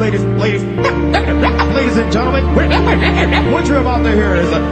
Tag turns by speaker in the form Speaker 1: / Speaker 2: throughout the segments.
Speaker 1: ladies and gentlemen, what you're about to hear is 100%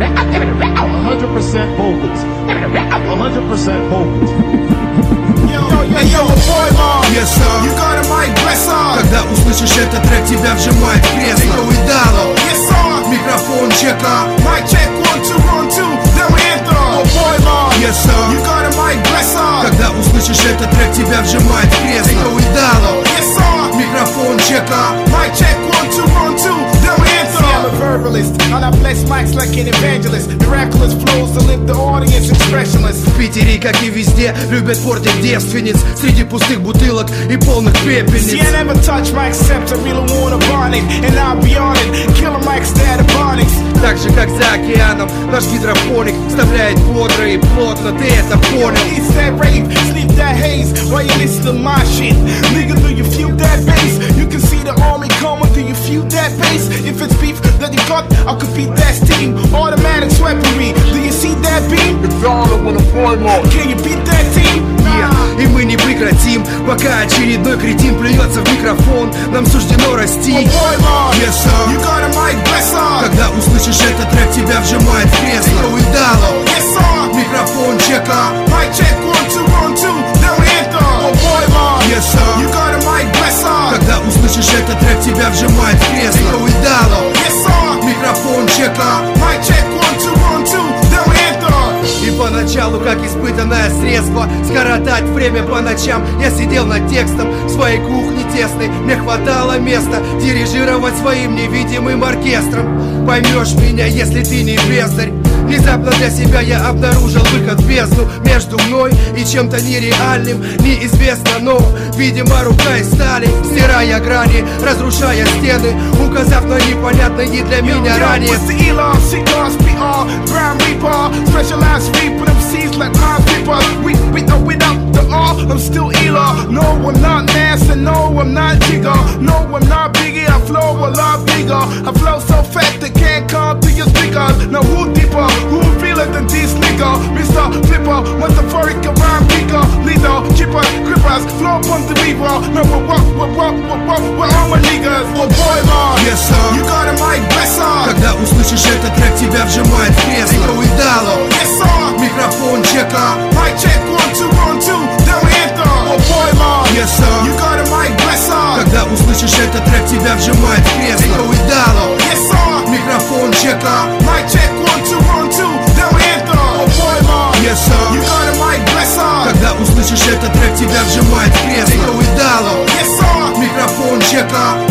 Speaker 1: vocals. 100% vocals.
Speaker 2: Yo, boy, yes, sir. You got a mic, bless up. Когда услышишь этот трек, тебя вжимает в кресло. Yo, Idalo, yes, sir. Микрофон чека. Mic check, 1, 2, 1, 2. Then we enter. Oh, boy, yes, sir. You got a mic, bless up. Когда услышишь этот трек, тебя вжимает в кресло. Yo, Idalo, yes, sir. Микрофон чека. Mic check, 1, 2, 1, 2. Then we enter. See, I'm a verbalist, and I bless mics like an evangelist. Miraculous flows to lift the audience expressionless. В Питере, как и везде, любят портить девственниц среди пустых бутылок и полных пепельниц. See, I never touch mics except I really wanna burn it, and I'll be on it. Killer mics, Stadibonics. Так же, как за океаном, наш гидропоник вставляет бодро и плотно, ты это понял. It's that rave, sleep that haze, while you listen to my shit. Nigga, do you feel that bass? You can see the army coming, do you feel that bass? If it's beef that you got, I could beat that steam. Automatic weaponry, do you see that beam? It's all when I'm pouring more. Can you beat that team? И мы не прекратим, пока очередной кретин плюется в микрофон. Нам суждено расти. Yes, sir. You got a mic, bless up. Когда услышишь этот трек, тебя вжимает в кресло. Yo, Idalo, yes, sir. Микрофон чека. Mic check, 1, 2, 1, 2. Then we enter. Oh, boy, yes, sir. You got a mic, bless up. Когда услышишь этот трек, тебя вжимает в кресло. Yo, Idalo, yes, sir. Микрофон чека. Mic check, 1, 2, 1, 2. Then we enter. И поначалу, как испытанное средство скоротать время по ночам, я сидел над текстом в своей кухне тесной. Мне хватало места дирижировать своим невидимым оркестром. Поймешь меня, если ты не бездарь. Внезапно для себя я обнаружил выход в бездну между мной и чем-то нереальным, неизвестно, но, видимо, рука из стали, стирая грани, разрушая стены, указав на непонятный не для меня ранее. I'm still Ela. No, I'm not NASA. No, I'm not Jigger. No, I'm not Biggie. I flow a lot bigger. I flow so fat they can't come to your speakers. Now who deeper? Who realer than this nigga? Mr. Flipper, metaphoric around bigger. Leader, chipper, grippers, flow on the weaver. Now we're all my niggas. Oh boy, man. Yes, sir. You got a mic, bless up. Когда услышишь этот трек, тебя вжимает в кресло. Yo, Idalo, yes, sir. Микрофон чека. Mic check, 1, 2, 1, 2. Then we enter. Oh boy, man. Yes, sir. You got a mic, bless up. Когда услышишь этот трек, тебя вжимает в кресло. Yo, Idalo, yes, sir. Микрофон чека. Mic check, 1, 2, 1, 2. Then we enter. Oh boy, man. Yes, sir. You got a mic, bless up. Когда услышишь этот трек, тебя вжимает в кресло. Yo, Idalo, yes, sir. Микрофон чека.